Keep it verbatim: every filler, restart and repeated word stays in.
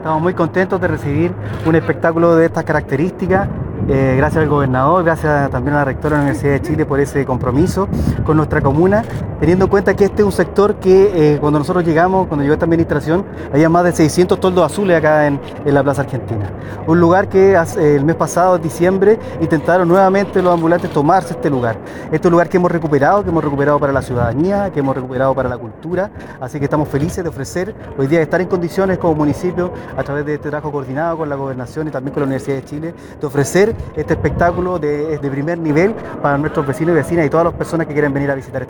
Estamos muy contentos de recibir un espectáculo de estas características. Eh, gracias al gobernador, gracias también a la rectora de la Universidad de Chile por ese compromiso con nuestra comuna, teniendo en cuenta que este es un sector que eh, cuando nosotros llegamos, cuando llegó esta administración, había más de seiscientos toldos azules acá en, en la Plaza Argentina. Un lugar que hace, el mes pasado, en diciembre, intentaron nuevamente los ambulantes tomarse este lugar. Este es un lugar que hemos recuperado, que hemos recuperado para la ciudadanía, que hemos recuperado para la cultura, así que estamos felices de ofrecer hoy día estar en condiciones como municipio, a través de este trabajo coordinado con la Gobernación y también con la Universidad de Chile, de ofrecer este espectáculo de, de primer nivel para nuestros vecinos y vecinas y todas las personas que quieren venir a visitar este